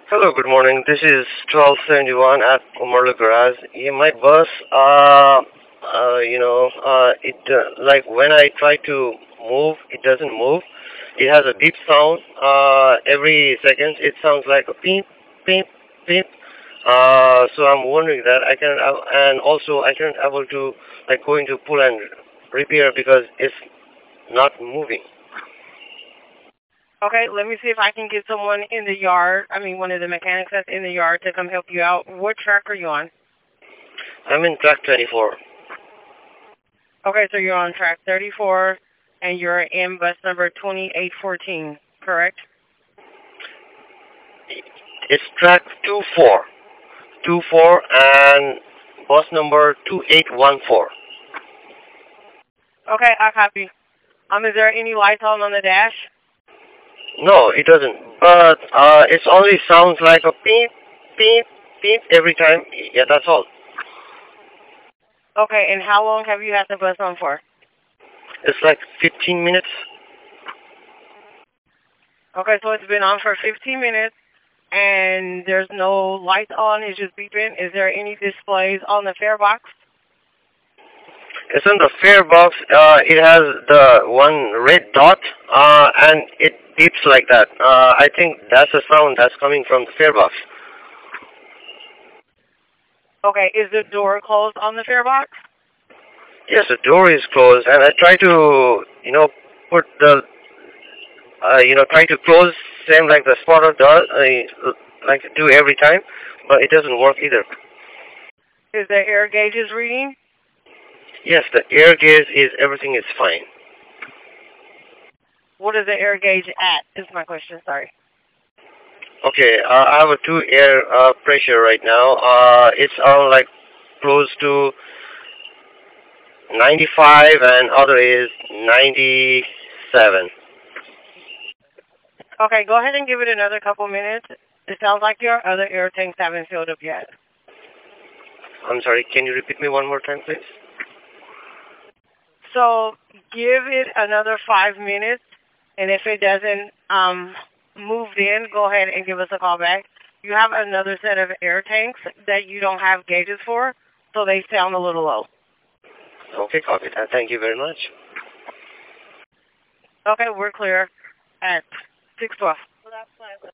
Hello, good morning. This is 1271 at Umarlu Garage. Yeah, my bus, like when I try to move, it doesn't move. It has a deep sound. Every second, it sounds like a beep, beep, beep. So I'm wondering that and also I can't able to like going to pull and repair because it's not moving. Okay, let me see if I can get someone in the yard. I mean, one of the mechanics that's in the yard to come help you out. What track are you on? I'm in track 24. Okay, so you're on track 34, and you're in bus number 2814, correct? It's track 24. 24 and bus number 2814. Okay, I copy. Is there any lights on the dash? No, it doesn't. But it only sounds like a beep, beep, beep every time. Yeah, that's all. Okay, and how long have you had the bus on for? It's like 15 minutes. Okay, so it's been on for 15 minutes, and there's no lights on. It's just beeping. Is there any displays on the fare box? It's on the fare box. It has the one red dot, and it beeps like that. I think that's the sound that's coming from the fare box. Okay, is the door closed on the fare box? Yes, the door is closed, and I try to, put the try to close same like the spotter does, like do every time, but it doesn't work either. Is the air gauges reading? Yes, the air gauge is everything is fine. What is the air gauge at? Is my question. Sorry. Okay, I have a two air pressure right now. It's on like close to 95 and other is 97. Okay, go ahead and give it another couple minutes. It sounds like your other air tanks haven't filled up yet. I'm sorry, can you repeat me one more time, please? So give it another 5 minutes, and if it doesn't move in, go ahead and give us a call back. You have another set of air tanks that you don't have gauges for, so they sound a little low. Okay, copy that. Thank you very much. Okay, we're clear at 612.